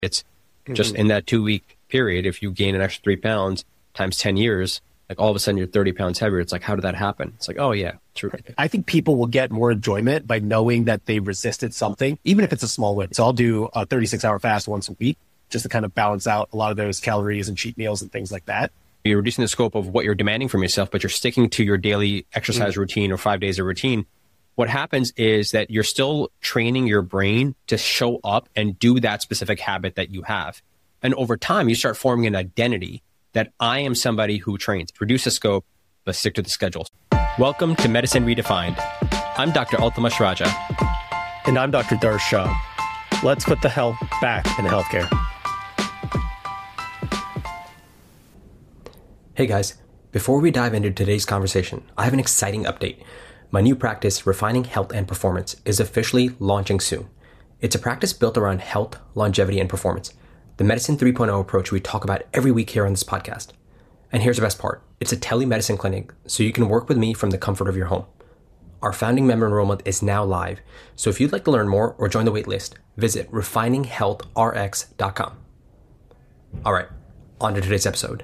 It's just in that 2-week period, if you gain an extra 3 pounds times 10 years, like all of a sudden you're 30 pounds heavier. It's like, how did that happen? It's like, oh yeah, true. I think people will get more enjoyment by knowing that they resisted something, even if it's a small win. So I'll do a 36-hour fast once a week just to kind of balance out a lot of those calories and cheat meals and things like that. You're reducing the scope of what you're demanding from yourself, but you're sticking to your daily exercise routine or 5 days of routine. What happens is that you're still training your brain to show up and do that specific habit that you have. And over time, you start forming an identity that I am somebody who trains. Reduce the scope, but stick to the schedules. Welcome to Medicine Redefined. I'm Dr. Altamash Raja. And I'm Dr. Darsh Shah. Let's put the health back in healthcare. Hey guys, before we dive into today's conversation, I have an exciting update. My new practice, Refining Health and Performance, is officially launching soon. It's a practice built around health, longevity, and performance. The Medicine 3.0 approach we talk about every week here on this podcast. And here's the best part. It's a telemedicine clinic, so you can work with me from the comfort of your home. Our founding member enrollment is now live, so if you'd like to learn more or join the waitlist, visit refininghealthrx.com. All right, on to today's episode.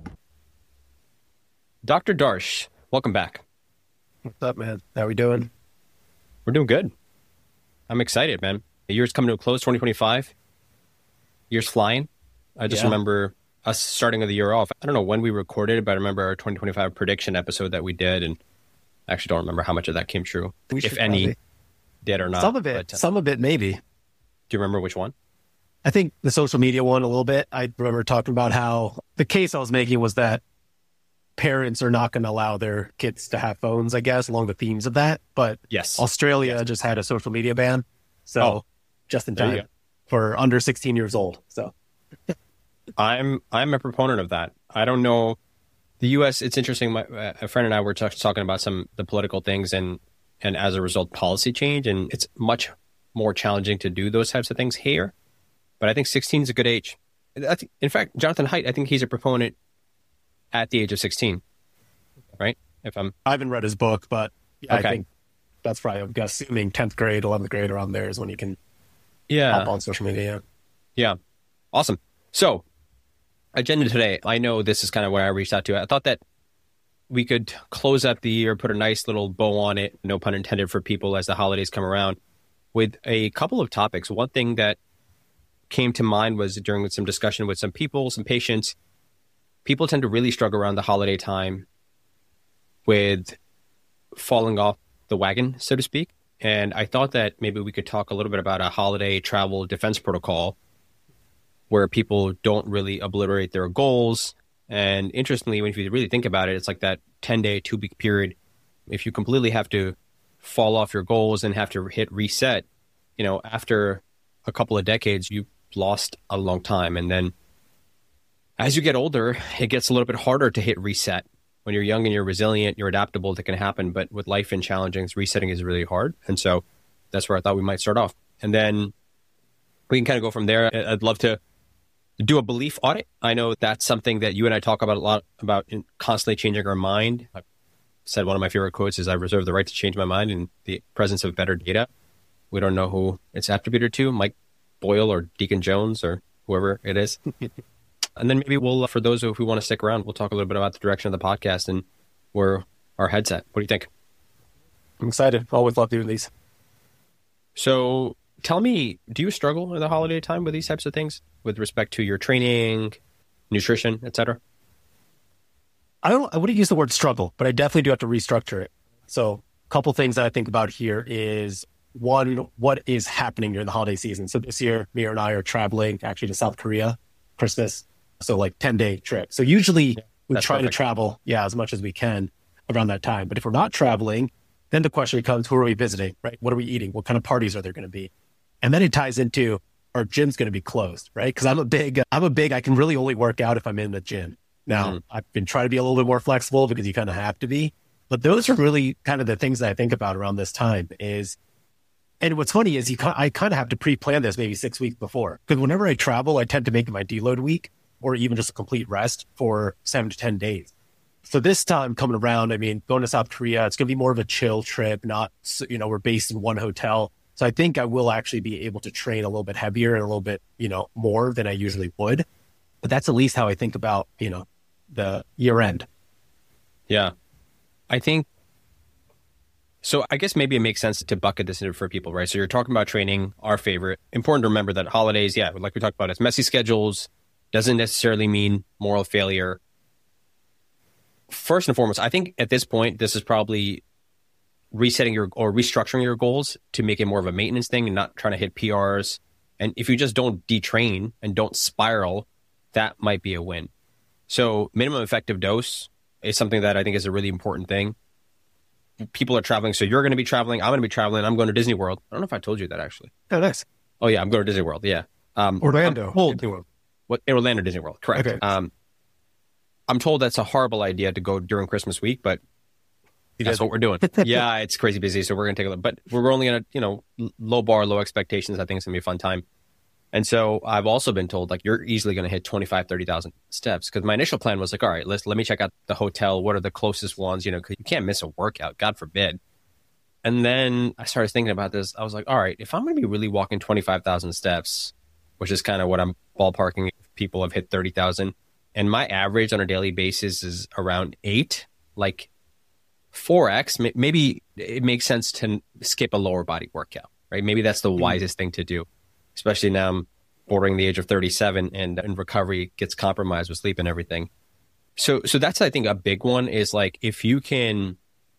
Dr. Darsh, welcome back. What's up, man? How we doing? We're doing good. I'm excited, man. The year's coming to a close, 2025. Year's flying. I just remember us starting of the year off. I don't know when we recorded it, but I remember our 2025 prediction episode that we did, and I actually don't remember how much of that came true, if any, did or not. Some of it maybe. Do you remember which one? I think the social media one a little bit. I remember talking about how the case I was making was that parents are not going to allow their kids to have phones, I guess, along the themes of that. But yes, Australia just had a social media ban. So just in time for under 16 years old. So I'm a proponent of that. I don't know. The U.S., it's interesting. A friend and I were talking about the political things and as a result, policy change. And it's much more challenging to do those types of things here. But I think 16 is a good age. In fact, Jonathan Haidt, I think he's a proponent at the age of 16, right? I haven't read his book, but I think that's probably, I'm assuming 10th grade, 11th grade around there is when you can hop on social media. Yeah. Awesome. So, agenda today, I know this is kind of what I reached out to. I thought that we could close out the year, put a nice little bow on it, no pun intended, for people as the holidays come around, with a couple of topics. One thing that came to mind was during some discussion with some people, some patients. People tend to really struggle around the holiday time with falling off the wagon, so to speak. And I thought that maybe we could talk a little bit about a holiday travel defense protocol where people don't really obliterate their goals. And interestingly, when you really think about it, it's like that 10-day, 2-week period. If you completely have to fall off your goals and have to hit reset, after a couple of decades, you've lost a long time. And then as you get older, it gets a little bit harder to hit reset. When you're young and you're resilient, you're adaptable, that can happen. But with life and challenging, resetting is really hard. And so that's where I thought we might start off. And then we can kind of go from there. I'd love to do a belief audit. I know that's something that you and I talk about a lot, about constantly changing our mind. I've said one of my favorite quotes is, I reserve the right to change my mind in the presence of better data. We don't know who it's attributed to, Mike Boyle or Deacon Jones or whoever it is. And then maybe we'll, for those who want to stick around, we'll talk a little bit about the direction of the podcast and where our head's at. What do you think? I'm excited. Always love doing these. So tell me, do you struggle in the holiday time with these types of things with respect to your training, nutrition, et cetera? I wouldn't use the word struggle, but I definitely do have to restructure it. So a couple things that I think about here is, one, what is happening during the holiday season? So this year, Mira and I are traveling actually to South Korea, Christmas. So like 10-day trip. So usually we try to travel, as much as we can around that time. But if we're not traveling, then the question becomes, who are we visiting, right? What are we eating? What kind of parties are there going to be? And then it ties into, our gym's going to be closed, right? Because I can really only work out if I'm in the gym. Now, I've been trying to be a little bit more flexible because you kind of have to be. But those are really kind of the things that I think about around this time is, and what's funny is I kind of have to pre-plan this maybe 6 weeks before. Because whenever I travel, I tend to make it my deload week, or even just a complete rest for 7 to 10 days. So this time coming around, going to South Korea, it's going to be more of a chill trip, not, we're based in one hotel. So I think I will actually be able to train a little bit heavier and a little bit, more than I usually would. But that's at least how I think about, the year end. Yeah. I think, so I guess maybe it makes sense to bucket this in for people, right? So you're talking about training, our favorite. Important to remember that holidays, yeah, like we talked about, it's messy schedules, doesn't necessarily mean moral failure. First and foremost, I think at this point, this is probably resetting or restructuring your goals to make it more of a maintenance thing and not trying to hit PRs. And if you just don't detrain and don't spiral, that might be a win. So minimum effective dose is something that I think is a really important thing. People are traveling. So you're going to be traveling. I'm going to be traveling. I'm going to Disney World. I don't know if I told you that actually. Oh, nice. Oh yeah. I'm going to Disney World. Yeah. Orlando. Disney World. What? Orlando Disney World. Correct. Okay. I'm told that's a horrible idea to go during Christmas week, but that's what we're doing. Yeah, it's crazy busy, so we're going to take a look. But we're only going to, low bar, low expectations. I think it's going to be a fun time. And so I've also been told, like, you're easily going to hit 25, 30,000 steps. Because my initial plan was like, all right, let me check out the hotel. What are the closest ones? Because you can't miss a workout, God forbid. And then I started thinking about this. I was like, all right, if I'm going to be really walking 25,000 steps, which is kind of what I'm ballparking if people have hit 30,000, and my average on a daily basis is around 8, like 4x, maybe it makes sense to skip a lower body workout, right? Maybe that's the wisest thing to do. Especially now I'm bordering the age of 37 and recovery gets compromised with sleep and everything. So that's, I think, a big one is like, if you can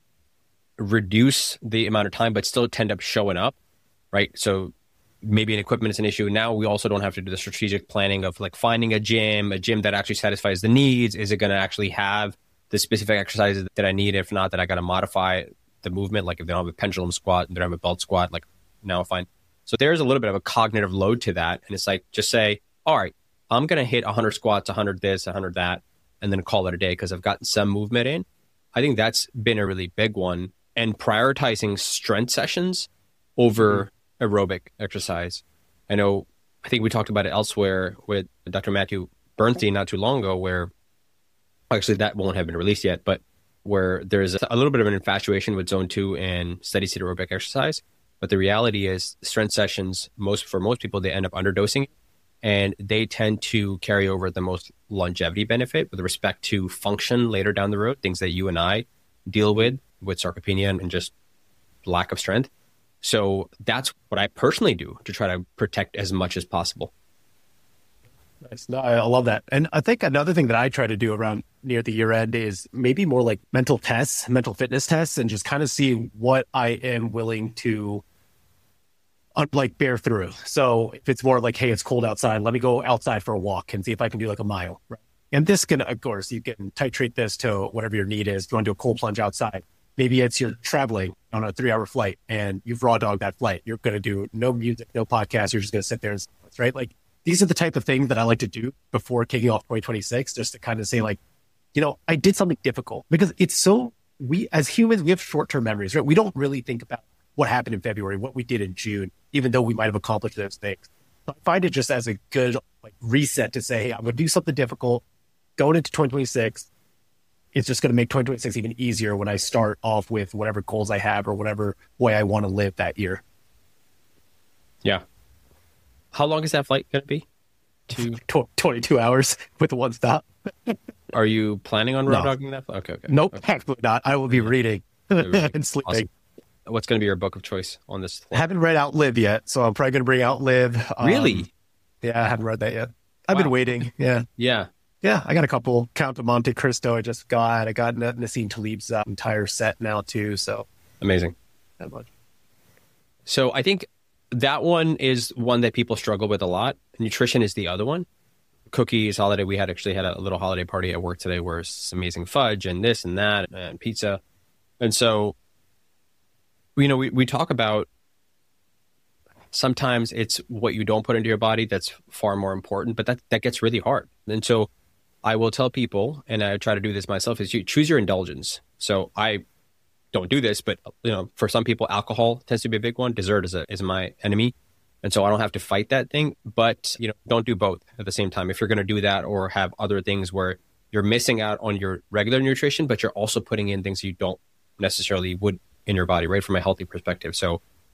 reduce the amount of time, but still end up showing up, right? So maybe an equipment is an issue. Now we also don't have to do the strategic planning of like finding a gym that actually satisfies the needs. Is it going to actually have the specific exercises that I need? If not, that I got to modify the movement. Like if they don't have a pendulum squat and they don't have a belt squat, like now fine. So there's a little bit of a cognitive load to that. And it's like, just say, all right, I'm going to hit 100 squats, 100 this, 100 that, and then call it a day because I've gotten some movement in. I think that's been a really big one. And prioritizing strength sessions over aerobic exercise. I think we talked about it elsewhere with Dr. Matthew Bernstein not too long ago, where actually that won't have been released yet, but where there's a little bit of an infatuation with zone 2 and steady state aerobic exercise. But the reality is strength sessions, for most people, they end up underdosing and they tend to carry over the most longevity benefit with respect to function later down the road, things that you and I deal with sarcopenia and just lack of strength. So that's what I personally do to try to protect as much as possible. Nice. No, I love that. And I think another thing that I try to do around near the year end is maybe more like mental fitness tests, and just kind of see what I am willing to bear through. So if it's more like, hey, it's cold outside, let me go outside for a walk and see if I can do like a mile. Right? And this can, of course, you can titrate this to whatever your need is. If you want to do a cold plunge outside, maybe it's you're traveling on a 3-hour flight and you've raw dogged that flight. You're going to do no music, no podcast. You're just going to sit there and silence, right? Like these are the type of things that I like to do before kicking off 2026, just to kind of say like, I did something difficult, because we as humans, we have short-term memories, right? We don't really think about what happened in February, what we did in June, even though we might have accomplished those things. So I find it just as a good reset to say, hey, I'm going to do something difficult going into 2026. It's just going to make 2026 even easier when I start off with whatever goals I have or whatever way I want to live that year. Yeah. How long is that flight going to be? 22 hours with one stop. Are you planning on raw dogging that? Okay. Nope, okay. Absolutely not. I will be reading and sleeping. Awesome. What's going to be your book of choice on this flight? I haven't read Outlive yet, so I'm probably going to bring Outlive. Really? Yeah, I haven't read that yet. I've been waiting. Yeah. Yeah. Yeah, I got a couple. Count of Monte Cristo I just got. I got Nassim Taleb's entire set now too. So amazing. That much. So I think that one is one that people struggle with a lot. Nutrition is the other one. Cookies, holiday. We actually had a little holiday party at work today where it's amazing fudge and this and that and pizza. And so, we talk about sometimes it's what you don't put into your body that's far more important, but that gets really hard. And so I will tell people, and I try to do this myself, is you choose your indulgence. So I don't do this, but for some people, alcohol tends to be a big one. Dessert is my enemy. And so I don't have to fight that thing, but don't do both at the same time. If you're going to do that or have other things where you're missing out on your regular nutrition, but you're also putting in things you don't necessarily would in your body, right? From a healthy perspective. So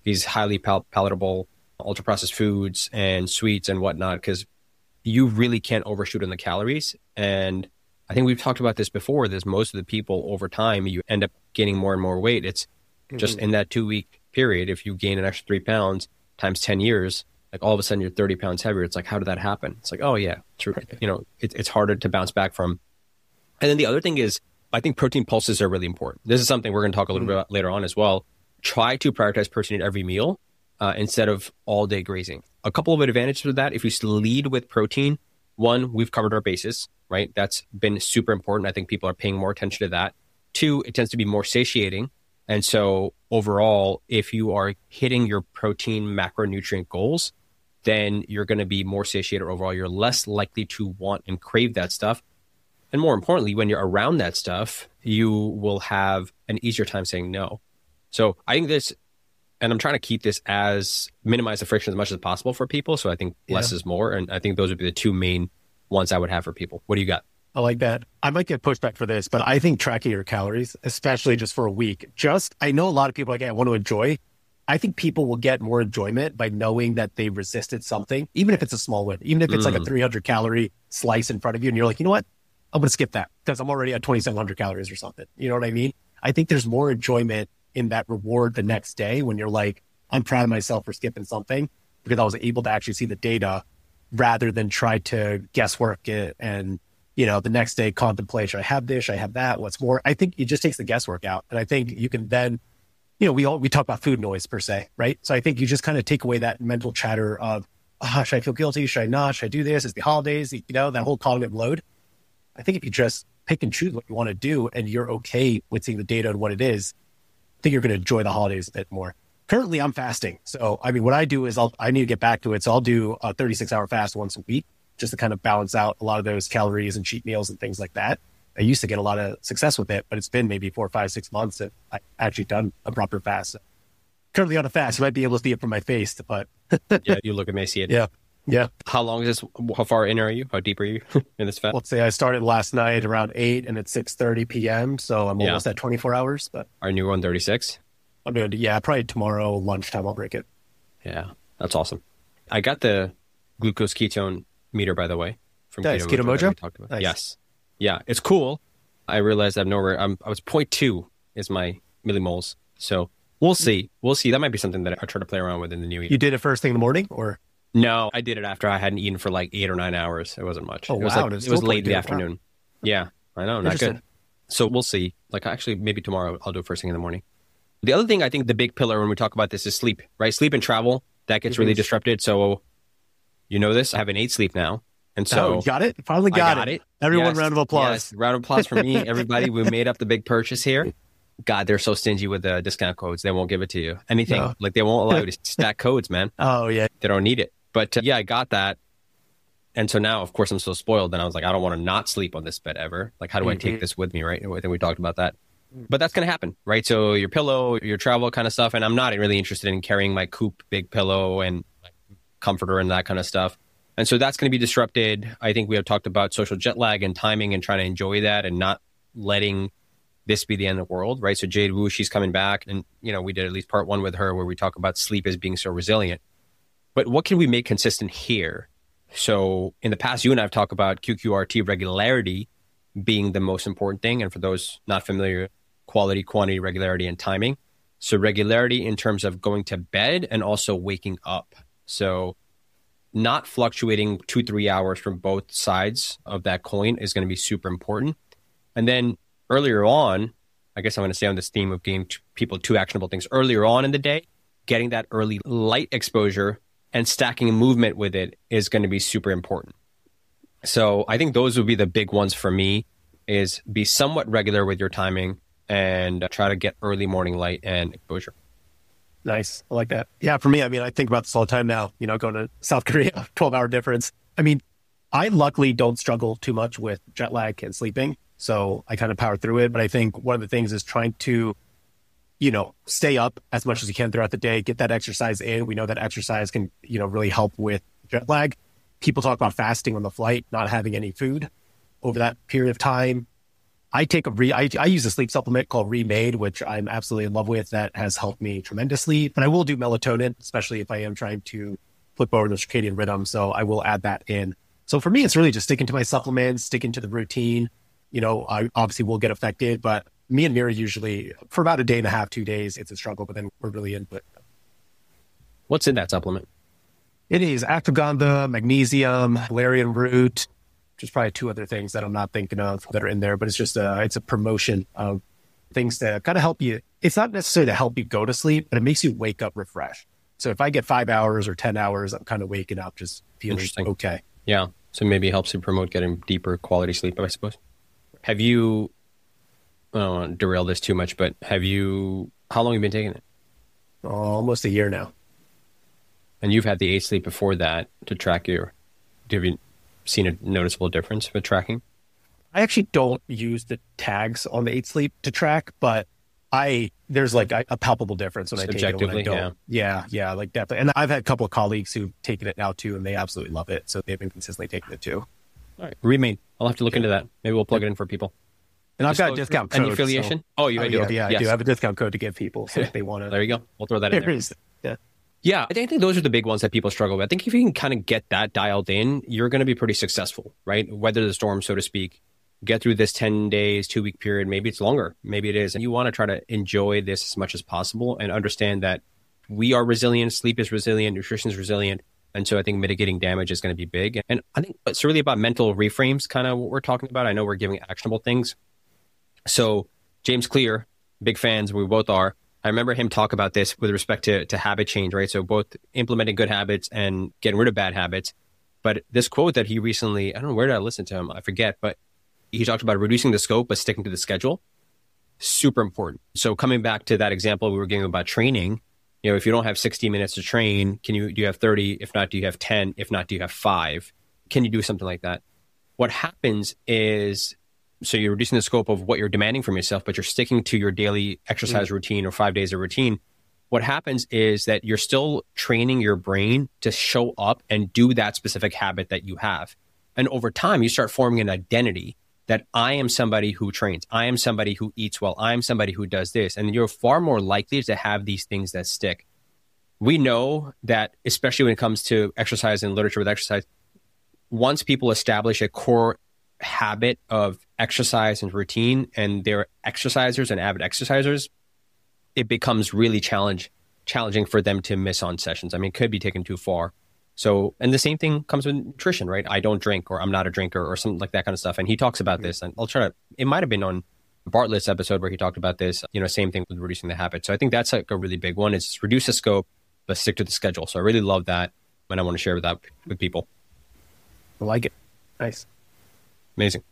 these highly palatable ultra processed foods and sweets and whatnot, because you really can't overshoot on the calories. And I think we've talked about this before. There's most of the people over time, you end up gaining more and more weight. It's just in that 2-week period, if you gain an extra 3 pounds times 10 years, like all of a sudden you're 30 pounds heavier. It's like, how did that happen? It's like, oh yeah, true. It's harder to bounce back from. And then the other thing is, I think protein pulses are really important. This is something we're going to talk a little bit about later on as well. Try to prioritize protein at every meal instead of all day grazing. A couple of advantages with that, if you lead with protein, one, we've covered our bases, right? That's been super important. I think people are paying more attention to that. Two, it tends to be more satiating. And so overall, if you are hitting your protein macronutrient goals, then you're going to be more satiated overall. You're less likely to want and crave that stuff. And more importantly, when you're around that stuff, you will have an easier time saying no. So I think this, and I'm trying to keep this minimize the friction as much as possible for people. So I think less is more. And I think those would be the two main ones I would have for people. What do you got? I like that. I might get pushback for this, but I think tracking your calories, especially just for a week, I know a lot of people are like, I want to enjoy. I think people will get more enjoyment by knowing that they resisted something, even if it's a small win, even if it's like a 300 calorie slice in front of you. And you're like, you know what? I'm going to skip that because I'm already at 2,700 calories or something. You know what I mean? I think there's more enjoyment in that reward the next day when you're like, I'm proud of myself for skipping something because I was able to actually see the data rather than try to guesswork it and, the next day contemplate, should I have this, should I have that, what's more? I think it just takes the guesswork out. And I think you can then, we talk about food noise per se, right? So I think you just kind of take away that mental chatter of, should I feel guilty? Should I not? Should I do this? It's the holidays, that whole cognitive load. I think if you just pick and choose what you want to do and you're okay with seeing the data and what it is, I think you're going to enjoy the holidays a bit more. Currently, I'm fasting. So, what I do is I need to get back to it. So I'll do a 36-hour fast once a week just to kind of balance out a lot of those calories and cheat meals and things like that. I used to get a lot of success with it, but it's been maybe 4, 5, 6 months that I've actually done a proper fast. So currently on a fast, you might be able to see it from my face, but yeah, you look emaciated. Yeah. How long is this? How far in are you? How deep are you in this fast? Let's say I started last night around 8 and it's 6:30 p.m. So I'm almost at 24 hours. But are you on 36? I'm going to, probably tomorrow lunchtime I'll break it. Yeah, that's awesome. I got the glucose ketone meter, by the way, from Keto Mojo. Talked about. Nice. Yes. Yeah, it's cool. I realized I was 0.2 is my millimoles. So we'll see. That might be something that I try to play around with in the new year. You did it first thing in the morning or? No, I did it after I hadn't eaten for like 8 or 9 hours. It wasn't much. Oh, it was wow. It was late in the afternoon. Wow. Yeah, I know. Not good. So we'll see. Like actually, maybe tomorrow I'll do it first thing in the morning. The other thing I think the big pillar when we talk about this is sleep, right? Sleep and travel, that gets really disrupted. So this, I have an 8 sleep now. And so you got it? Finally got it. Everyone, round of applause. Yes, round of applause for me. Everybody, we made up the big purchase here. God, they're so stingy with the discount codes. They won't give it to you. Anything. Like they won't allow you to stack codes, man. Oh, yeah. They don't need it. But I got that. And so now, of course, I'm so spoiled. And I was like, I don't want to not sleep on this bed ever. Like, how do I take this with me, right? I think we talked about that. But that's going to happen, right? So your pillow, your travel kind of stuff. And I'm not really interested in carrying my Coop big pillow and comforter and that kind of stuff. And so that's going to be disrupted. I think we have talked about social jet lag and timing and trying to enjoy that and not letting this be the end of the world, right? So Jade Wu, she's coming back. And, we did at least part 1 with her where we talk about sleep as being so resilient. But what can we make consistent here? So in the past, you and I have talked about QQRT regularity being the most important thing. And for those not familiar, quality, quantity, regularity, and timing. So regularity in terms of going to bed and also waking up. So not fluctuating 2-3 hours from both sides of that coin is going to be super important. And then earlier on, I guess I'm going to stay on this theme of giving people 2 actionable things. Earlier on in the day, getting that early light exposure and stacking movement with it is going to be super important. So I think those would be the big ones for me, is be somewhat regular with your timing and try to get early morning light and exposure. Nice. I like that. Yeah, for me, I think about this all the time now, going to South Korea, 12-hour difference. I luckily don't struggle too much with jet lag and sleeping. So I kind of power through it. But I think one of the things is trying to, stay up as much as you can throughout the day, get that exercise in. We know that exercise can, really help with jet lag. People talk about fasting on the flight, not having any food over that period of time. I use a sleep supplement called Remade, which I'm absolutely in love with. That has helped me tremendously. But I will do melatonin, especially if I am trying to flip over the circadian rhythm. So I will add that in. So for me, it's really just sticking to my supplements, sticking to the routine. I obviously will get affected, but me and Mira usually for about a day and a half, 2 days, it's a struggle, but then we're really into it. What's in that supplement? It is ashwagandha, magnesium, valerian root, just probably 2 other things that I'm not thinking of that are in there, but it's just it's a promotion of things to kind of help you. It's not necessarily to help you go to sleep, but it makes you wake up refreshed. So if I get 5 hours or 10 hours, I'm kind of waking up just feeling okay. Yeah. So maybe it helps you promote getting deeper quality sleep, I suppose. Have you, I don't want to derail this too much, but how long have you been taking it? Almost a year now. And you've had the 8 sleep before that to track have you seen a noticeable difference with tracking? I actually don't use the tags on the 8 sleep to track, but there's like a palpable difference when I take it and when I don't. Yeah, like definitely. And I've had a couple of colleagues who've taken it now too, and they absolutely love it. So they've been consistently taking it too. All right, Remade. I'll have to look into that. Maybe we'll plug it in for people. And I've got a discount code. Any affiliation? So, oh, you do? Yeah, yes. I do. I have a discount code to give people so if they want to. There you go. We'll throw that in there. Yeah. Yeah, I think those are the big ones that people struggle with. I think if you can kind of get that dialed in, you're going to be pretty successful, right? Weather the storm, so to speak. Get through this 10 days, 2-week period. Maybe it's longer. Maybe it is. And you want to try to enjoy this as much as possible and understand that we are resilient. Sleep is resilient. Nutrition is resilient. And so I think mitigating damage is going to be big. And I think it's really about mental reframes, kind of what we're talking about. I know we're giving actionable things. So James Clear, big fans, we both are. I remember him talk about this with respect to habit change, right? So both implementing good habits and getting rid of bad habits. But this quote that he recently, I don't know, where did I listen to him? I forget, but he talked about reducing the scope, but sticking to the schedule. Super important. So coming back to that example we were giving about training, if you don't have 60 minutes to train, do you have 30? If not, do you have 10? If not, do you have 5? Can you do something like that? What happens is, so you're reducing the scope of what you're demanding from yourself, but you're sticking to your daily exercise routine or 5 days of routine. What happens is that you're still training your brain to show up and do that specific habit that you have. And over time, you start forming an identity that I am somebody who trains. I am somebody who eats well. I am somebody who does this. And you're far more likely to have these things that stick. We know that, especially when it comes to exercise and literature with exercise, once people establish a core habit of exercise and routine, and they're exercisers and avid exercisers, it becomes really challenging for them to miss on sessions. I mean, it could be taken too far. So, and the same thing comes with nutrition, right? I don't drink, or I'm not a drinker, or something like that kind of stuff. And he talks about this, and it might have been on Bartlett's episode where he talked about this, same thing with reducing the habit. So I think that's like a really big one, is reduce the scope, but stick to the schedule. So I really love that, and I want to share that with people. I like it. Nice. Amazing.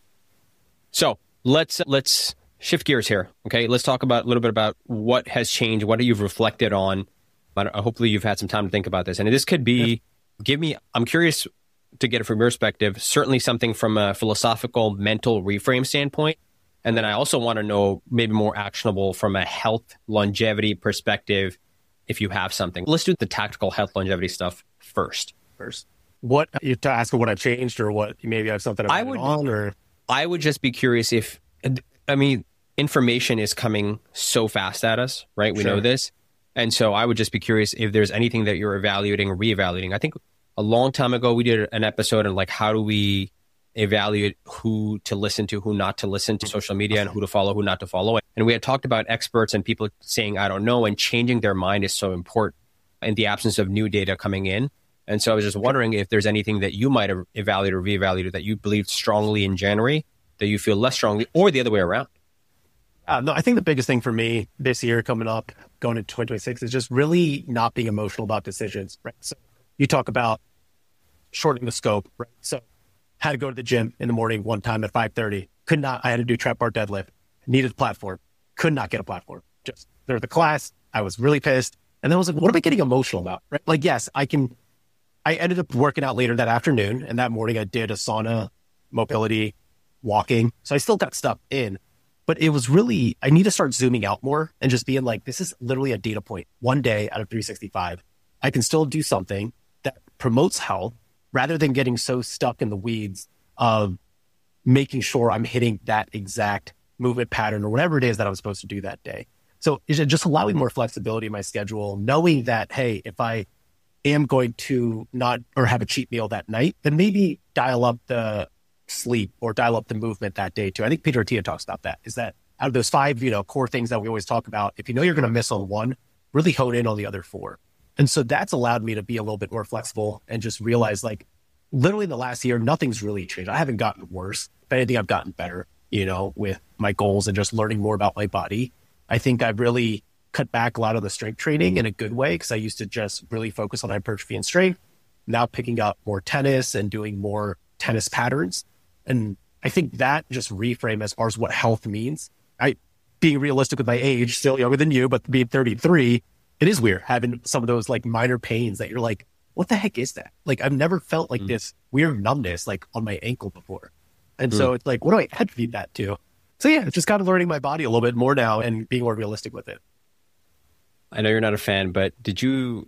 So let's shift gears here. Okay. Let's talk a little bit about what has changed, what you've reflected on. Hopefully you've had some time to think about this. And this could be, I'm curious to get it from your perspective, certainly something from a philosophical, mental reframe standpoint. And then I also want to know maybe more actionable from a health longevity perspective, if you have something. Let's do the tactical health longevity stuff first. What, you to ask what I've changed, or what maybe I have something I would just be curious if, information is coming so fast at us, right? We know this. And so I would just be curious if there's anything that you're evaluating or reevaluating. I think a long time ago, we did an episode on like, how do we evaluate who to listen to, who not to listen to social media, and who to follow, who not to follow. And we had talked about experts and people saying, I don't know, and changing their mind is so important in the absence of new data coming in. And so I was just wondering if there's anything that you might have evaluated or reevaluated that you believed strongly in January that you feel less strongly, or the other way around. No, I think the biggest thing for me this year coming up, going into 2026, is just really not being emotional about decisions, right? So you talk about shortening the scope, right? So had to go to the gym in the morning one time at 5:30. I had to do trap bar deadlift. Needed a platform. Could not get a platform. Just there's the class. I was really pissed. And then I was like, what am I getting emotional about? Right? Like, yes, I ended up working out later that afternoon, and that morning I did a sauna, mobility, walking. So I still got stuff in. But it was really, I need to start zooming out more and just being like, this is literally a data point. One day out of 365, I can still do something that promotes health rather than getting so stuck in the weeds of making sure I'm hitting that exact movement pattern or whatever it is that I'm supposed to do that day. So it's just allowing more flexibility in my schedule, knowing that, hey, if I am going to not or have a cheat meal that night, then maybe dial up the sleep or dial up the movement that day too. I think Peter Attia talks about that, is that out of those 5, core things that we always talk about, if you know you're going to miss on one, really hone in on the other 4. And so that's allowed me to be a little bit more flexible and just realize, like, literally in the last year, nothing's really changed. I haven't gotten worse. If anything, I've gotten better, with my goals and just learning more about my body. I think I've really cut back a lot of the strength training in a good way, because I used to just really focus on hypertrophy and strength. Now picking up more tennis and doing more tennis patterns. And I think that just reframe as far as what health means. Being realistic with my age, still younger than you, but being 33, it is weird having some of those like minor pains that you're like, what the heck is that? Like, I've never felt like this weird numbness like on my ankle before. And so it's like, what do I attribute that to? So yeah, it's just kind of learning my body a little bit more now and being more realistic with it. I know you're not a fan, but did you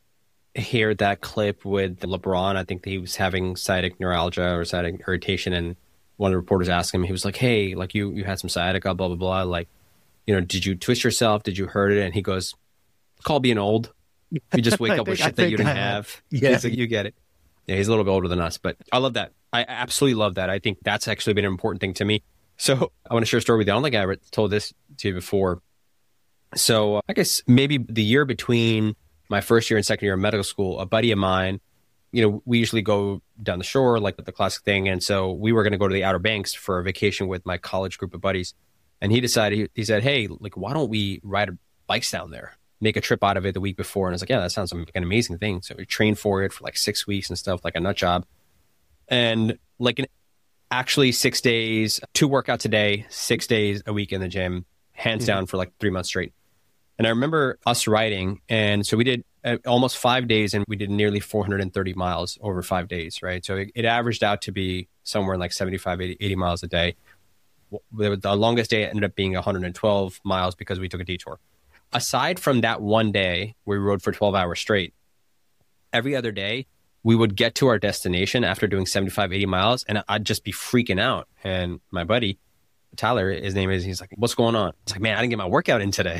hear that clip with LeBron? I think he was having sciatic neuralgia or sciatic irritation, and one of the reporters asked him, he was like, hey, like you had some sciatica, blah, blah, blah. Like, did you twist yourself? Did you hurt it? And he goes, call being old. You just wake up with shit that you didn't have. Yeah. He's like, you get it. Yeah, he's a little bit older than us, but I love that. I absolutely love that. I think that's actually been an important thing to me. So I want to share a story with you. I don't think I ever told this to you before. So I guess maybe the year between my first year and second year of medical school, a buddy of mine, we usually go down the shore, like the classic thing. And so we were going to go to the Outer Banks for a vacation with my college group of buddies. And he decided, he said, hey, like, why don't we ride bikes down there? Make a trip out of it the week before. And I was like, yeah, that sounds like an amazing thing. So we trained for it for like 6 weeks and stuff, like a nut job. And like actually 6 days, 2 workouts a day, 6 days a week in the gym, hands down for like 3 months straight. And I remember us riding. And so we did almost 5 days, and we did nearly 430 miles over 5 days, right? So it averaged out to be somewhere like 75, 80 miles a day. The longest day ended up being 112 miles because we took a detour. Aside from that one day where we rode for 12 hours straight, every other day we would get to our destination after doing 75, 80 miles, and I'd just be freaking out. And my buddy, Tyler, his name is, he's like, what's going on? It's like, man, I didn't get my workout in today.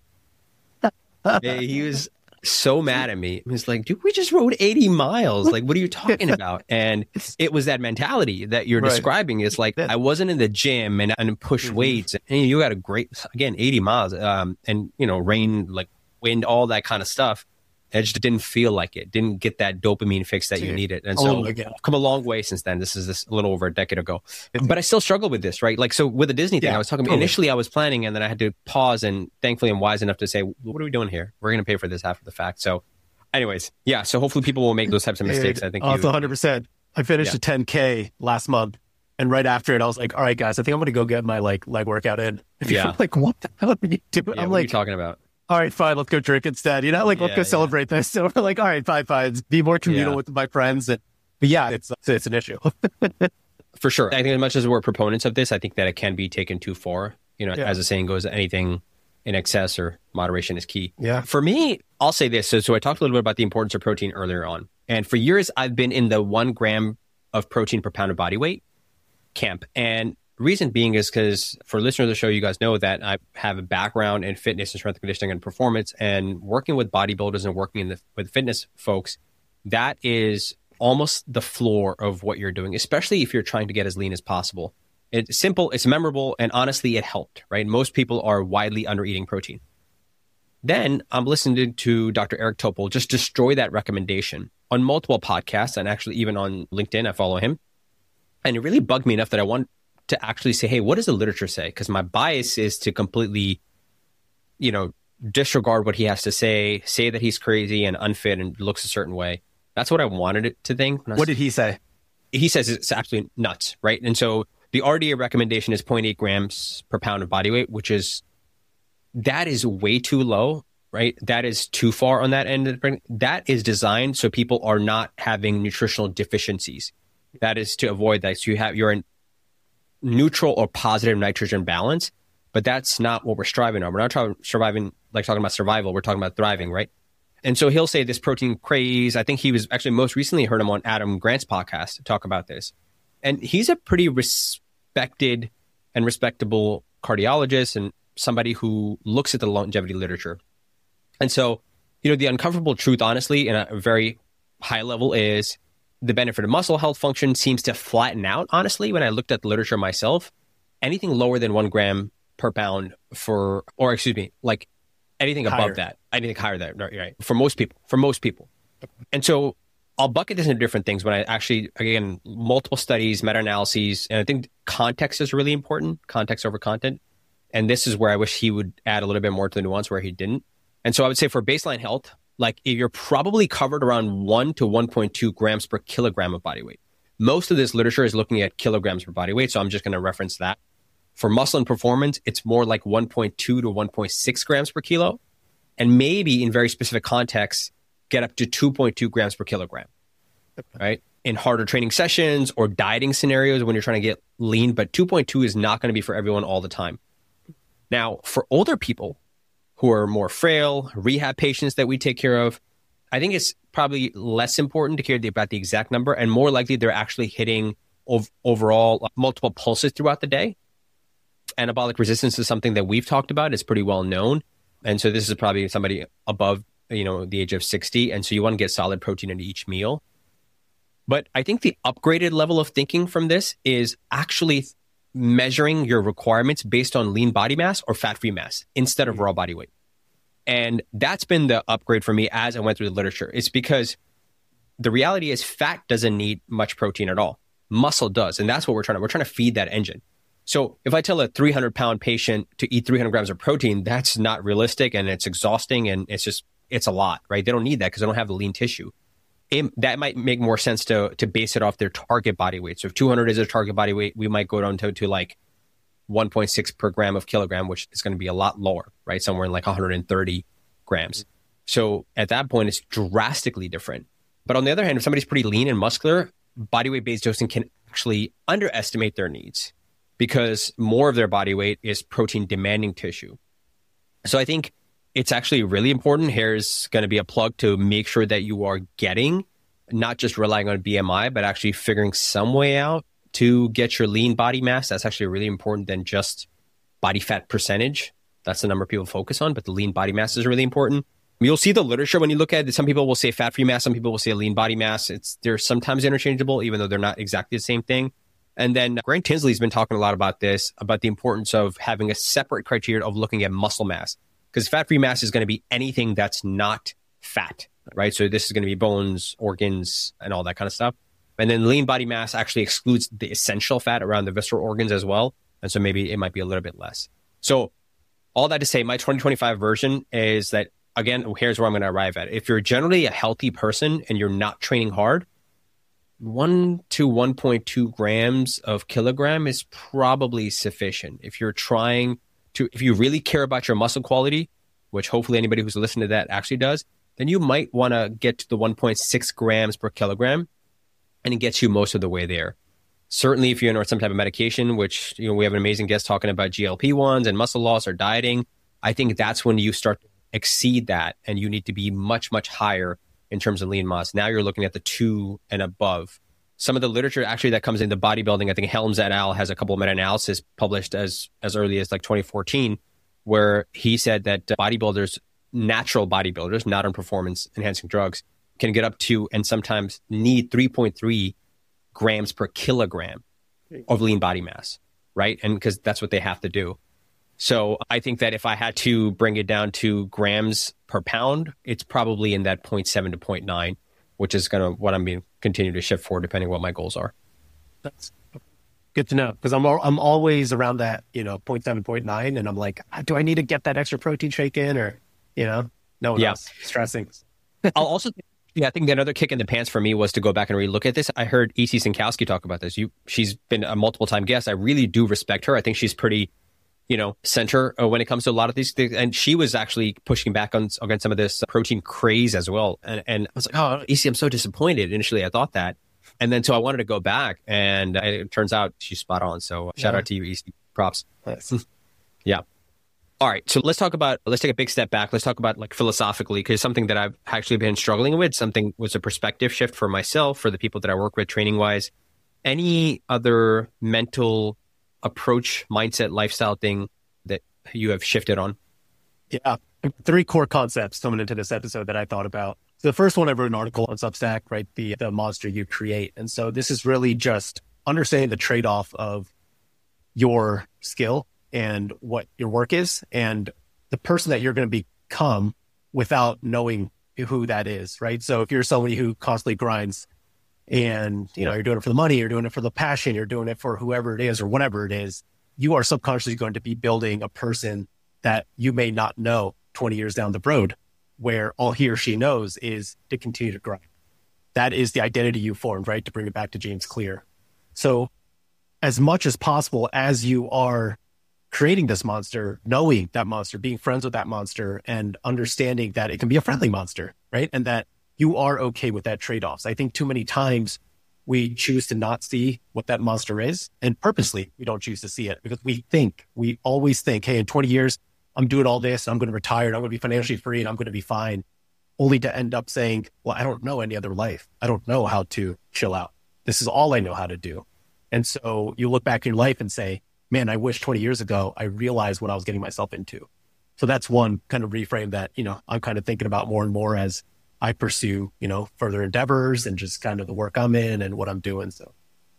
He was so mad at me. He was like, dude, we just rode 80 miles. Like, what are you talking about? And it was that mentality that you're describing. It's like, I wasn't in the gym and pushed weights. And you got a great, again, 80 miles and, rain, like wind, all that kind of stuff. I just didn't feel like it. Didn't get that dopamine fix that you needed. And so I've come a long way since then. This is a little over a decade ago. But I still struggle with this, right? Like, so with the Disney thing, I was talking about, initially I was planning, and then I had to pause, and thankfully I'm wise enough to say, what are we doing here? We're going to pay for this after the fact. So anyways, yeah. So hopefully people will make those types of mistakes. I think it's 100%. I finished a 10K last month. And right after it, I was like, all right, guys, I think I'm going to go get my leg workout in. I'm like, what the hell are you doing? I'm like, what are you talking about? All right, fine, let's go drink instead. Let's go celebrate this. So we're like, all right, fine. Be more communal with my friends. But yeah, it's an issue. For sure. I think as much as we're proponents of this, I think that it can be taken too far. As the saying goes, anything in excess or moderation is key. Yeah. For me, I'll say this. So I talked a little bit about the importance of protein earlier on. And for years, I've been in the 1 gram of protein per pound of body weight camp. And reason being is because for listeners of the show, you guys know that I have a background in fitness and strength and conditioning and performance, and working with bodybuilders and working with fitness folks, that is almost the floor of what you're doing, especially if you're trying to get as lean as possible. It's simple, it's memorable, and honestly, it helped, right? Most people are widely under eating protein. Then I'm listening to Dr. Eric Topol just destroy that recommendation on multiple podcasts, and actually even on LinkedIn, I follow him. And it really bugged me enough that I want to actually say, hey, what does the literature say? Because my bias is to completely, disregard what he has to say that he's crazy and unfit and looks a certain way. That's what I wanted it to think. What did he say? He says it's absolutely nuts, right? And so the RDA recommendation is 0.8 grams per pound of body weight, that is way too low, right? That is too far on that end. That is designed so people are not having nutritional deficiencies. That is to avoid that. So you're in neutral or positive nitrogen balance, but that's not what we're striving on. We're not talking about survival. We're talking about thriving, right? And so he'll say this protein craze. I think he was actually most recently heard him on Adam Grant's podcast to talk about this. And he's a pretty respected and respectable cardiologist and somebody who looks at the longevity literature. And so, the uncomfortable truth, honestly, in a very high level is the benefit of muscle health function seems to flatten out, honestly, when I looked at the literature myself. Anything lower than 1 gram per pound like anything above that, anything higher than that, right? For most people. And so I'll bucket this into different things when I actually, again, multiple studies, meta-analyses, and I think context is really important, context over content. And this is where I wish he would add a little bit more to the nuance where he didn't. And so I would say for baseline health, like if you're probably covered around 1 to 1.2 grams per kilogram of body weight. Most of this literature is looking at kilograms per body weight, so I'm just going to reference that. For muscle and performance, it's more like 1.2 to 1.6 grams per kilo. And maybe in very specific contexts, get up to 2.2 grams per kilogram, right? In harder training sessions or dieting scenarios when you're trying to get lean, but 2.2 is not going to be for everyone all the time. Now, for older people who are more frail, rehab patients that we take care of, I think it's probably less important to care about the exact number and more likely they're actually hitting overall multiple pulses throughout the day. Anabolic resistance is something that we've talked about. It's pretty well known. And so this is probably somebody above, the age of 60. And so you want to get solid protein into each meal. But I think the upgraded level of thinking from this is actually measuring your requirements based on lean body mass or fat-free mass instead of raw body weight. And that's been the upgrade for me as I went through the literature. It's because the reality is fat doesn't need much protein at all. Muscle does. And that's what we're trying to feed that engine. So if I tell a 300-pound patient to eat 300 grams of protein, that's not realistic and it's exhausting and it's a lot, right? They don't need that because they don't have the lean tissue. That might make more sense to base it off their target body weight. So if 200 is their target body weight, we might go down to like 1.6 per gram of kilogram, which is going to be a lot lower, right? Somewhere in like 130 grams. So at that point, it's drastically different. But on the other hand, if somebody's pretty lean and muscular, body weight based dosing can actually underestimate their needs because more of their body weight is protein demanding tissue. So I think it's actually really important. Here's going to be a plug to make sure that you are getting, not just relying on BMI, but actually figuring some way out to get your lean body mass. That's actually really important than just body fat percentage. That's the number people focus on, but the lean body mass is really important. You'll see the literature when you look at it. Some people will say fat-free mass. Some people will say lean body mass. They're sometimes interchangeable, even though they're not exactly the same thing. And then Grant Tinsley's been talking a lot about this, about the importance of having a separate criteria of looking at muscle mass. Because fat-free mass is going to be anything that's not fat, right? So this is going to be bones, organs, and all that kind of stuff. And then lean body mass actually excludes the essential fat around the visceral organs as well. And so maybe it might be a little bit less. So all that to say, my 2025 version is that, again, here's where I'm going to arrive at. If you're generally a healthy person and you're not training hard, 1 to 1.2 grams of kilogram is probably sufficient. If you really care about your muscle quality, which hopefully anybody who's listening to that actually does, then you might want to get to the 1.6 grams per kilogram, and it gets you most of the way there. Certainly, if you're on some type of medication, which we have an amazing guest talking about GLP-1s and muscle loss or dieting, I think that's when you start to exceed that, and you need to be much, much higher in terms of lean mass. Now you're looking at the 2 and above. Some of the literature actually that comes into bodybuilding, I think Helms et al. Has a couple of meta-analysis published as early as like 2014, where he said that bodybuilders, natural bodybuilders, not on performance enhancing drugs, can get up to and sometimes need 3.3 grams per kilogram of lean body mass, right? And because that's what they have to do. So I think that if I had to bring it down to grams per pound, it's probably in that 0.7 to 0.9, which is going to what I'm being continue to shift for depending on what my goals are. That's good to know, because I'm always around that 0.7, 0.9, and I'm like, do I need to get that extra protein shake in, or no one else stressing. I'll also I think the another kick in the pants for me was to go back and relook at this. I heard E.C. Sinkowski talk about this. She's been a multiple time guest. I really do respect her. I think she's pretty center when it comes to a lot of these things. And she was actually pushing back against some of this protein craze as well. And I was like, oh, EC, I'm so disappointed. Initially, I thought that. And then so I wanted to go back, and it turns out she's spot on. So shout out to you, EC. Props. Nice. Yeah. All right. So let's take a big step back. Let's talk about like philosophically, because something that I've actually been struggling with, something was a perspective shift for myself, for the people that I work with training wise. Any other mental approach, mindset, lifestyle thing you have shifted on? Yeah. 3 core concepts coming into this episode that I thought about. So the first one, I wrote an article on Substack, right? The monster you create. And so this is really just understanding the trade-off of your skill and what your work is and the person that you're going to become without knowing who that is, right? So if you're somebody who constantly grinds and, you're doing it for the money, you're doing it for the passion, you're doing it for whoever it is or whatever it is, you are subconsciously going to be building a person that you may not know 20 years down the road, where all he or she knows is to continue to grind. That is the identity you formed, right? To bring it back to James Clear. So as much as possible, as you are creating this monster, knowing that monster, being friends with that monster, and understanding that it can be a friendly monster, right? And that you are okay with that trade-offs. I think too many times we choose to not see what that monster is, and purposely we don't choose to see it because we always think, hey, in 20 years, I'm doing all this, I'm going to retire, and I'm going to be financially free, and I'm going to be fine, only to end up saying, well, I don't know any other life. I don't know how to chill out. This is all I know how to do. And so you look back in your life and say, man, I wish 20 years ago I realized what I was getting myself into. So that's one kind of reframe that, I'm kind of thinking about more and more as I pursue, further endeavors and just kind of the work I'm in and what I'm doing. So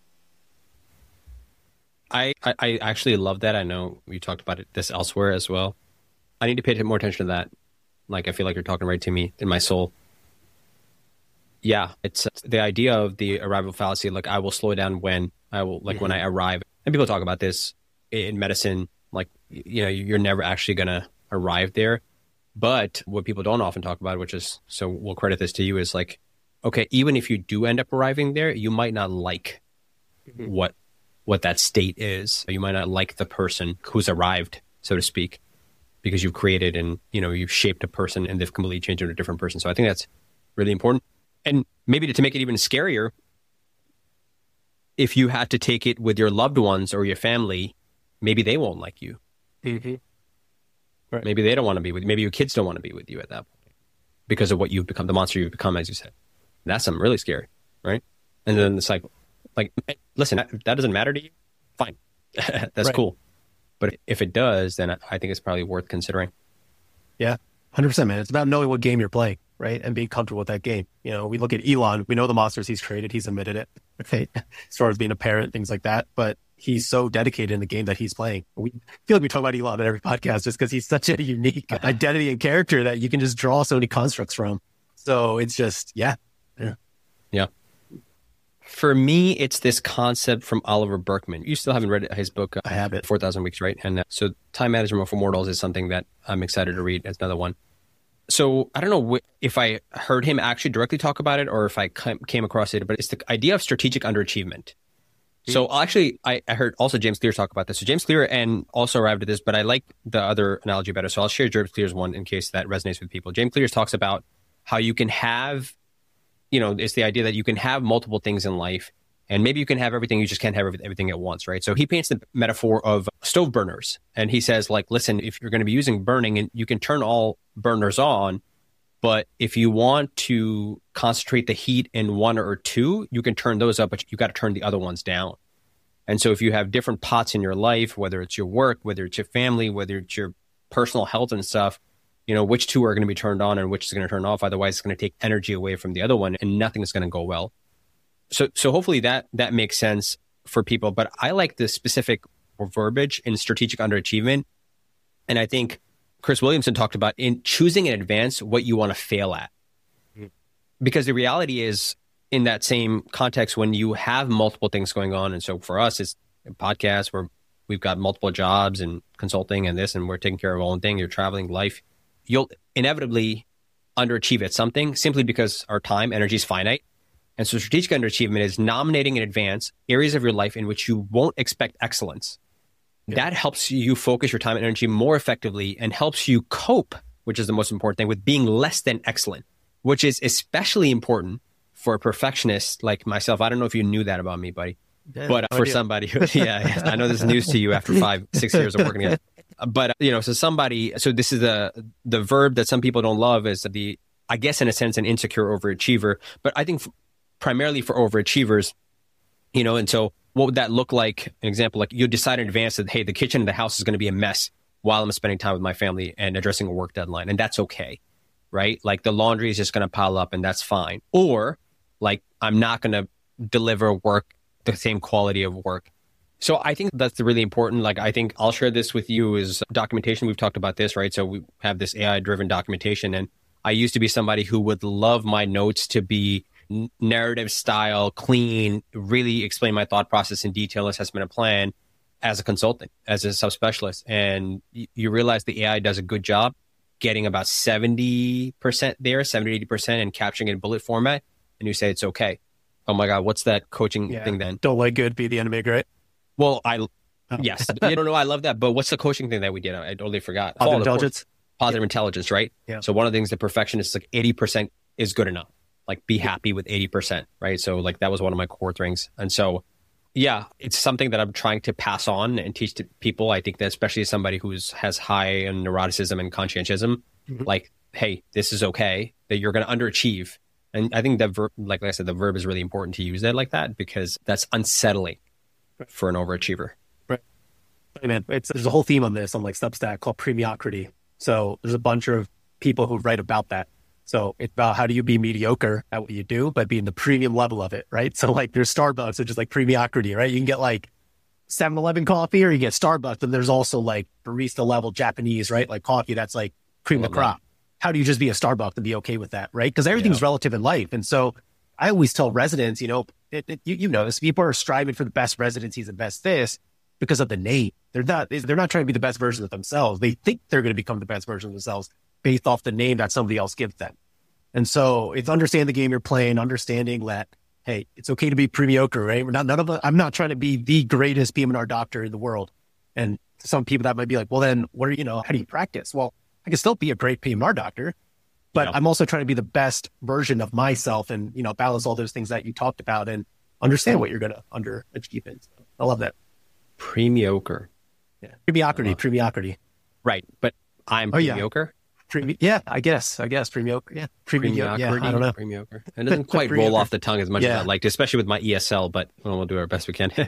I actually love that. I know you talked about this elsewhere as well. I need to pay more attention to that. Like, I feel like you're talking right to me in my soul. Yeah, it's the idea of the arrival fallacy. Like, I will slow down when when I arrive. And people talk about this in medicine. Like, you're never actually going to arrive there. But what people don't often talk about, which is, so we'll credit this to you, is like, okay, even if you do end up arriving there, you might not like what that state is. You might not like the person who's arrived, so to speak, because you've created and, you've shaped a person and they've completely changed into a different person. So I think that's really important. And maybe to make it even scarier, if you had to take it with your loved ones or your family, maybe they won't like you. Mm-hmm. Right. Maybe they don't want to be with you. Maybe your kids don't want to be with you at that point because of what you've become, the monster you've become, as you said. That's something really scary, right? And then it's like, listen, that doesn't matter to you? Fine. That's cool. But if it does, then I think it's probably worth considering. Yeah, 100%, man. It's about knowing what game you're playing, right? And being comfortable with that game. We look at Elon, we know the monsters he's created, he's admitted it, okay? As far as being a parent, things like that. But he's so dedicated in the game that he's playing. We feel like we talk about Elon in every podcast just because he's such a unique identity and character that you can just draw so many constructs from. So it's just, yeah. For me, it's this concept from Oliver Burkeman. You still haven't read his book. I have it. 4,000 Weeks, right? And so Time Management for Mortals is something that I'm excited to read. It's another one. So I don't know if I heard him actually directly talk about it or if I came across it, but it's the idea of strategic underachievement. So actually, I heard also James Clear talk about this. So James Clear and also arrived at this, but I like the other analogy better. So I'll share James Clear's one in case that resonates with people. James Clear talks about how you can have, it's the idea that you can have multiple things in life and maybe you can have everything. You just can't have everything at once, right? So he paints the metaphor of stove burners. And he says, like, listen, if you're going to be using burning, and you can turn all burners on, but if you want to concentrate the heat in one or two, you can turn those up, but you got to turn the other ones down. And so if you have different pots in your life, whether it's your work, whether it's your family, whether it's your personal health and stuff, which two are going to be turned on and which is going to turn off. Otherwise, it's going to take energy away from the other one and nothing is going to go well. So hopefully that makes sense for people. But I like the specific verbiage in strategic underachievement. And I think Chris Williamson talked about in choosing in advance what you want to fail at. Because the reality is, in that same context, when you have multiple things going on, and so for us, it's a podcast where we've got multiple jobs and consulting and this, and we're taking care of our own thing, you're traveling life, you'll inevitably underachieve at something simply because our time, energy is finite. And so strategic underachievement is nominating in advance areas of your life in which you won't expect excellence. Yeah. That helps you focus your time and energy more effectively and helps you cope, which is the most important thing, with being less than excellent, which is especially important for a perfectionist like myself. I don't know if you knew that about me, buddy. Yeah, but for somebody who, I know this is news to you after 5-6 years of working together. But, so this is the verb that some people don't love is I guess in a sense, an insecure overachiever. But I think primarily for overachievers, and so what would that look like? An example, like you decide in advance that, hey, the kitchen in the house is going to be a mess. while I'm spending time with my family and addressing a work deadline. And that's okay, right? Like the laundry is just going to pile up and that's fine. Or like I'm not going to deliver work, the same quality of work. So I think that's really important. Like, I think I'll share this with you is documentation. We've talked about this, right? So we have this AI driven documentation, and I used to be somebody who would love my notes to be narrative style, clean, really explain my thought process in detail, assessment and plan as a consultant, as a subspecialist. And you realize the AI does a good job getting about 70% there, 70, 80% and capturing it in bullet format. And you say, it's okay. Oh my God, what's that coaching thing then? Don't let good be the enemy, right? Well, yes, I don't know. I love that. But what's the coaching thing that we did? I totally forgot. Positive intelligence. Positive intelligence, right? Yeah. So one of the things the perfectionist is like 80% is good enough. Like be happy with 80%, right? So like that was one of my core things. And so, yeah, it's something that I'm trying to pass on and teach to people. I think that especially as somebody who has high neuroticism and conscientism, like, hey, this is okay, that you're going to underachieve. And I think that verb, like I said, the verb is really important to use it like that because that's unsettling for an overachiever. Right. Hey man, there's a whole theme on this on like Substack called premiocrity. So there's a bunch of people who write about that. So it's about how do you be mediocre at what you do, but be in the premium level of it, right? So like there's Starbucks, which is like premiocrity, right? You can get like 7-Eleven coffee or you get Starbucks, but there's also like barista level Japanese, right? Like coffee that's like cream of the crop. How do you just be a Starbucks and be okay with that, right? Because everything's relative in life. And so I always tell residents, you know this, people are striving for the best residencies and best this because of the name. They're not trying to be the best version of themselves. They think they're going to become the best version of themselves based off the name that somebody else gives them. And so it's understand the game you're playing, understanding that, hey, it's okay to be mediocre, right? I'm not trying to be the greatest PM&R doctor in the world. And some people that might be like, well, then how do you practice? Well, I can still be a great PM&R doctor, but I'm also trying to be the best version of myself and, balance all those things that you talked about and understand what you're going to underachieve in. So I love that. Premioker. Yeah. Premiocrity. Right. But I'm mediocre. I guess premioker. Yeah. Premioker. Yeah. I don't know. Premioker. It doesn't quite roll off the tongue as much as I'd like to, especially with my ESL, but we'll do our best we can.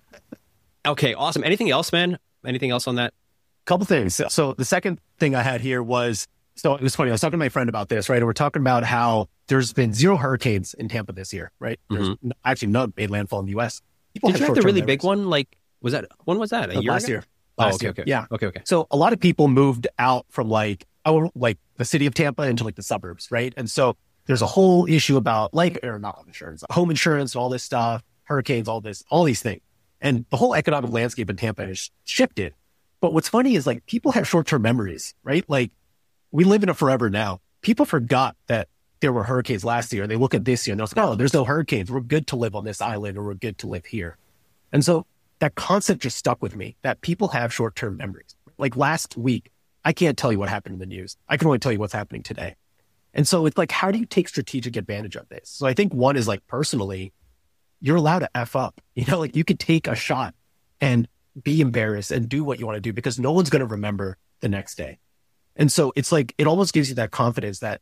Okay. Awesome. Anything else, man? Anything else on that? Couple things. So the second thing I had here was, so it was funny. I was talking to my friend about this, right? And we're talking about how there's been 0 hurricanes in Tampa this year, right? There's actually none made landfall in the U.S. Did you have the really big one? Like, when was that? A year last ago? Year. Last year. Okay. Yeah. Okay. So a lot of people moved out from like the city of Tampa into like the suburbs, right? And so there's a whole issue about not insurance, home insurance, all this stuff, hurricanes, all these things. And the whole economic landscape in Tampa has shifted. But what's funny is like people have short-term memories, right? Like we live in a forever now. People forgot that there were hurricanes last year. They look at this year and they're like, oh, there's no hurricanes. We're good to live on this island or we're good to live here. And so that concept just stuck with me that people have short-term memories. Like last week, I can't tell you what happened in the news. I can only tell you what's happening today. And so it's like, how do you take strategic advantage of this? So I think one is like personally, you're allowed to F up. Like you could take a shot and be embarrassed and do what you want to do because no one's going to remember the next day. And so it's like, it almost gives you that confidence that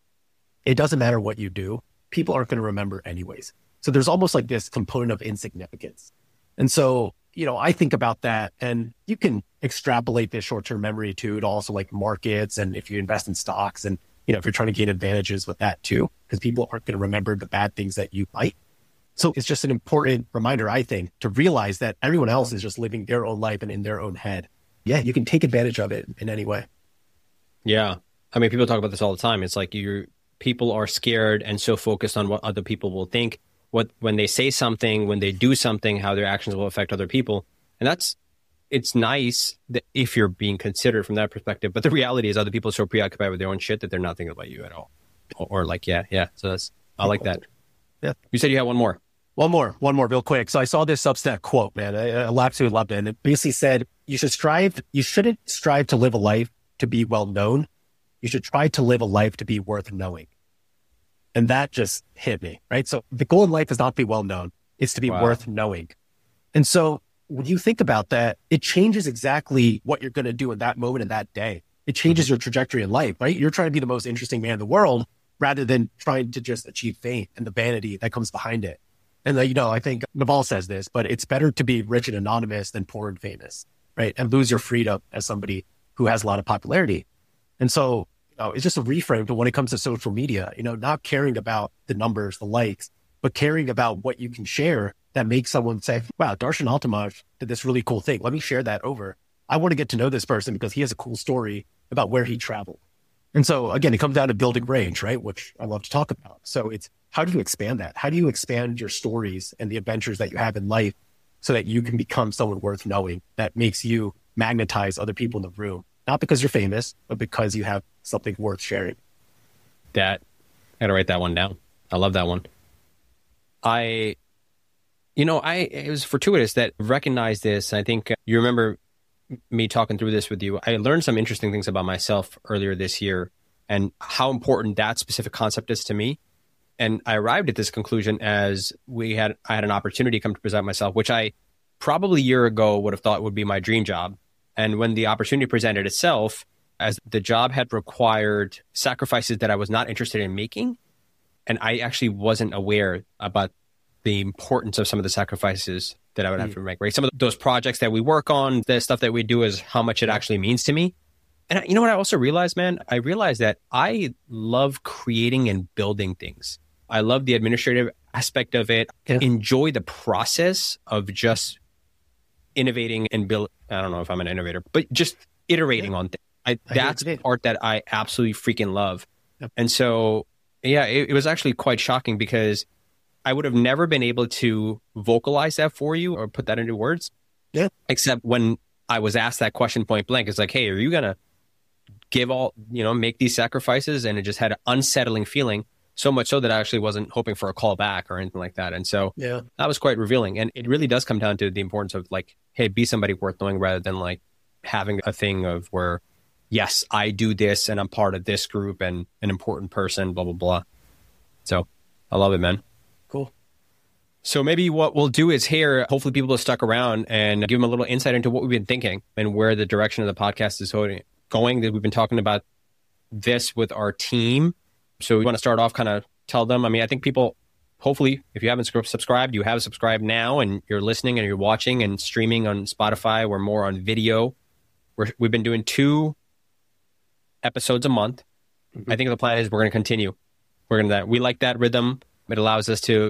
it doesn't matter what you do. People aren't going to remember anyways. So there's almost like this component of insignificance. And so, I think about that and you can extrapolate this short-term memory to also like markets. And if you invest in stocks and, if you're trying to gain advantages with that too, because people aren't going to remember the bad things that you might. So it's just an important reminder, I think, to realize that everyone else is just living their own life and in their own head. Yeah, you can take advantage of it in any way. Yeah. I mean, people talk about this all the time. It's like people are scared and so focused on what other people will think, when they say something, when they do something, how their actions will affect other people. And it's nice that if you're being considered from that perspective. But the reality is other people are so preoccupied with their own shit that they're not thinking about you at all. Or like, yeah. So I like that. Yeah. You said you had one more. One more real quick. So I saw this Substack quote, man. I absolutely loved it. And it basically said, you shouldn't strive to live a life to be well known. You should try to live a life to be worth knowing. And that just hit me, right? So the goal in life is not to be well known. It's to be worth knowing. And so when you think about that, it changes exactly what you're going to do in that moment, in that day. It changes your trajectory in life, right? You're trying to be the most interesting man in the world rather than trying to just achieve fame and the vanity that comes behind it. And I think Naval says this, but it's better to be rich and anonymous than poor and famous, right? And lose your freedom as somebody who has a lot of popularity. And so, it's just a reframe to when it comes to social media, not caring about the numbers, the likes, but caring about what you can share that makes someone say, wow, Darshan Altamaj did this really cool thing. Let me share that over. I want to get to know this person because he has a cool story about where he traveled. And so again, it comes down to building range, right? Which I love to talk about. So it's how do you expand that? How do you expand your stories and the adventures that you have in life so that you can become someone worth knowing that makes you magnetize other people in the room? Not because you're famous, but because you have something worth sharing. I got to write that one down. I love that one. It was fortuitous that I recognized this. I think you remember me talking through this with you. I learned some interesting things about myself earlier this year and how important that specific concept is to me. And I arrived at this conclusion as I had an opportunity to come to present myself, which I probably a year ago would have thought would be my dream job. And when the opportunity presented itself, as the job had required sacrifices that I was not interested in making, and I actually wasn't aware about the importance of some of the sacrifices that I would have to make, right? Some of those projects that we work on, the stuff that we do is how much it actually means to me. And you know what I also realized, man? I realized that I love creating and building things. I love the administrative aspect of it. Yeah. Enjoy the process of just innovating and build. I don't know if I'm an innovator, but just iterating on things. That's the part that I absolutely freaking love. Yep. And so, it was actually quite shocking because I would have never been able to vocalize that for you or put that into words. Yeah. Except when I was asked that question point blank, it's like, hey, are you going to make these sacrifices? And it just had an unsettling feeling, so much so that I actually wasn't hoping for a call back or anything like that. And so that was quite revealing. And it really does come down to the importance of like, hey, be somebody worth knowing rather than like having a thing of where, yes, I do this and I'm part of this group and an important person, blah, blah, blah. So I love it, man. Cool. So maybe what we'll do is here, hopefully people have stuck around and give them a little insight into what we've been thinking and where the direction of the podcast is going. That we've been talking about this with our team. So we want to start off, kind of tell them, I think people, hopefully, if you haven't subscribed, you have subscribed now and you're listening and you're watching and streaming on Spotify. We're more on video. We've been doing 2 episodes a month. Mm-hmm. I think the plan is we're going to continue. We like that rhythm. It allows us to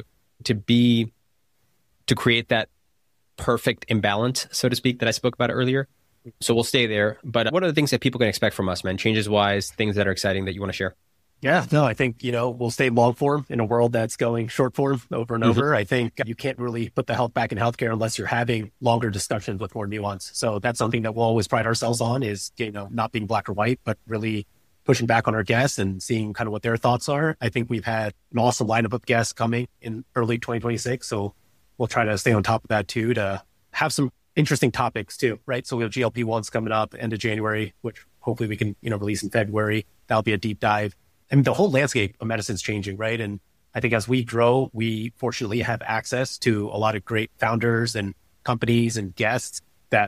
create that perfect imbalance, so to speak, that I spoke about earlier. So we'll stay there. But what are the things that people can expect from us, man? Changes wise, things that are exciting that you want to share? Yeah, no, I think, we'll stay long form in a world that's going short form over and over. I think you can't really put the health back in healthcare unless you're having longer discussions with more nuance. So that's something that we'll always pride ourselves on is, not being black or white, but really pushing back on our guests and seeing kind of what their thoughts are. I think we've had an awesome lineup of guests coming in early 2026. So we'll try to stay on top of that too, to have some interesting topics too, right? So we have GLP-1s coming up end of January, which hopefully we can, release in February. That'll be a deep dive. The whole landscape of medicine is changing, right? And I think as we grow, we fortunately have access to a lot of great founders and companies and guests that,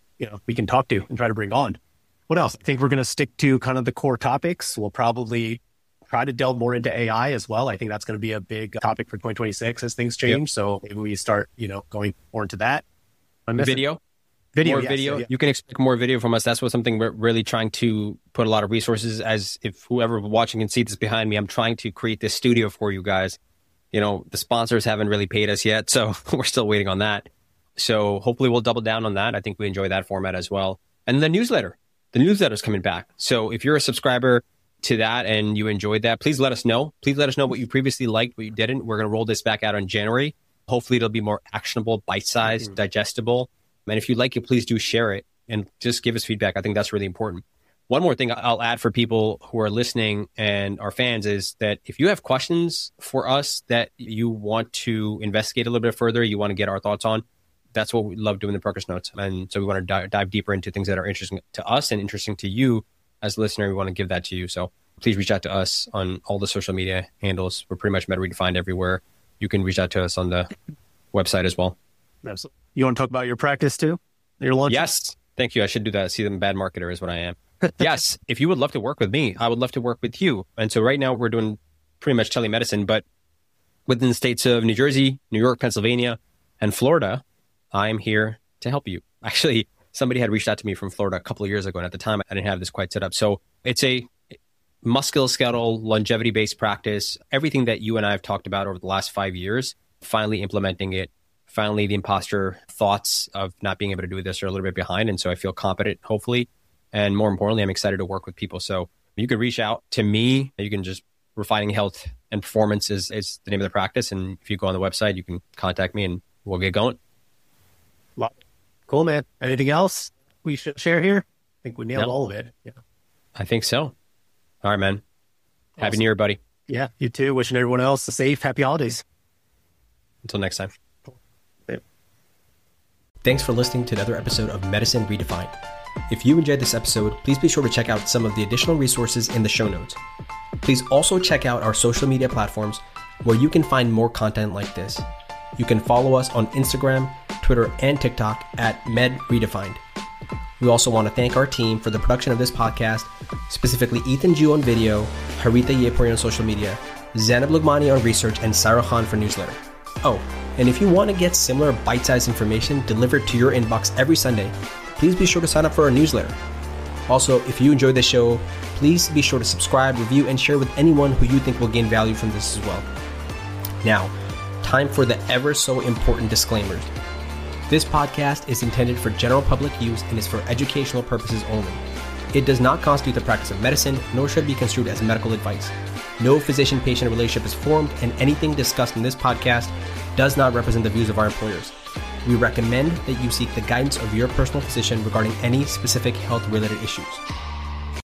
we can talk to and try to bring on. What else? I think we're going to stick to kind of the core topics. We'll probably try to delve more into AI as well. I think that's going to be a big topic for 2026 as things change. Yep. So maybe we start, going more into that. Video. More video. Yeah. You can expect more video from us. That's something we're really trying to put a lot of resources, as if whoever watching can see this behind me, I'm trying to create this studio for you guys. The sponsors haven't really paid us yet, so we're still waiting on that. So hopefully we'll double down on that. I think we enjoy that format as well. And the newsletter's coming back. So if you're a subscriber to that and you enjoyed that, please let us know. Please let us know what you previously liked, what you didn't. We're going to roll this back out in January. Hopefully it'll be more actionable, bite-sized, digestible. And if you like it, please do share it and just give us feedback. I think that's really important. One more thing I'll add for people who are listening and our fans is that if you have questions for us that you want to investigate a little bit further, you want to get our thoughts on, that's what we love doing the Progress Notes. And so we want to dive deeper into things that are interesting to us and interesting to you as a listener. We want to give that to you. So please reach out to us on all the social media handles. We're pretty much Meta Redefined everywhere. You can reach out to us on the website as well. Absolutely. You want to talk about your practice too? Your launch? Yes. Thank you. I should do that. See, I'm a bad marketer is what I am. Yes. If you would love to work with me, I would love to work with you. And so right now we're doing pretty much telemedicine, but within the states of New Jersey, New York, Pennsylvania, and Florida, I'm here to help you. Actually, somebody had reached out to me from Florida a couple of years ago, and at the time I didn't have this quite set up. So it's a musculoskeletal, longevity-based practice. Everything that you and I have talked about over the last 5 years, finally implementing it. Finally, the imposter thoughts of not being able to do this are a little bit behind. And so I feel competent, hopefully. And more importantly, I'm excited to work with people. So you can reach out to me. You can just Refining Health and Performance is the name of the practice. And if you go on the website, you can contact me and we'll get going. Cool, man. Anything else we should share here? I think we nailed all of it. Yeah, I think so. All right, man. Awesome. Happy New Year, buddy. Yeah, you too. Wishing everyone else a safe, happy holidays. Until next time. Thanks for listening to another episode of Medicine Redefined. If you enjoyed this episode, please be sure to check out some of the additional resources in the show notes. Please also check out our social media platforms where you can find more content like this. You can follow us on Instagram, Twitter, and TikTok at MedRedefined. We also want to thank our team for the production of this podcast, specifically Ethan Ju on video, Haritha Yepuri on social media, Zanab Lugmani on research, and Sarah Khan for newsletter. Oh, and if you want to get similar bite-sized information delivered to your inbox every Sunday, please be sure to sign up for our newsletter. Also, if you enjoyed the show, please be sure to subscribe, review, and share with anyone who you think will gain value from this as well. Now, time for the ever so important disclaimers. This podcast is intended for general public use and is for educational purposes only. It does not constitute the practice of medicine, nor should be construed as medical advice. No physician-patient relationship is formed, and anything discussed in this podcast does not represent the views of our employers. We recommend that you seek the guidance of your personal physician regarding any specific health-related issues.